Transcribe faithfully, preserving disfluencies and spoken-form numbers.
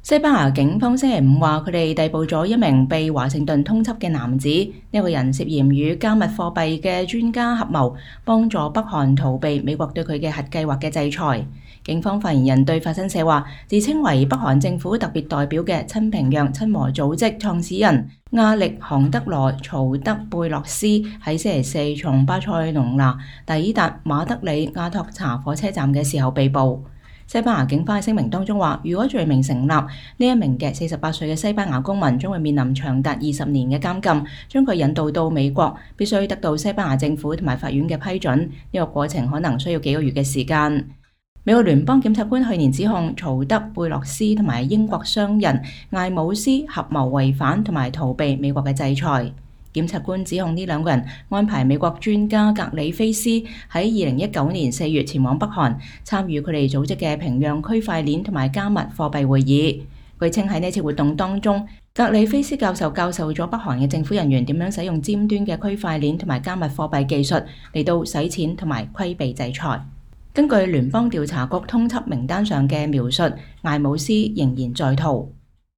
西班牙警方星期五話，佢哋逮捕咗一名被華盛頓通緝嘅男子，呢個人涉嫌與加密貨幣嘅專家合謀，幫助北韓逃避美國對佢嘅核計劃嘅制裁。警方發言人對法新社話，自稱為北韓政府特別代表嘅親平壤親和組織創始人亞力杭德羅曹德貝洛斯喺星期四從巴塞隆拿抵達馬德里亞托查火車站嘅時候被捕。西班牙警方喺聲明當中話，如果罪名成立，呢一名嘅四十八歲嘅西班牙公民將會面臨長達二十年嘅監禁，將佢引渡到美國，必須得到西班牙政府同埋法院嘅批准。呢個過程可能需要幾個月嘅時間。美國聯邦檢察官去年指控曹德貝洛斯同埋英國商人艾姆斯合謀違反同埋逃避美國嘅制裁。檢察官指控呢兩個人安排美國專家格里菲斯喺二零一九年四月前往北韓，參與佢哋組織嘅平壤區塊鏈同埋加密貨幣會議。據稱喺呢次活動當中，格里菲斯教授教授咗北韓嘅政府人員點樣使用尖端嘅區塊鏈同埋加密貨幣技術嚟到洗錢同埋規避制裁。根據聯邦調查局通緝名單上嘅描述，艾姆斯仍然在逃。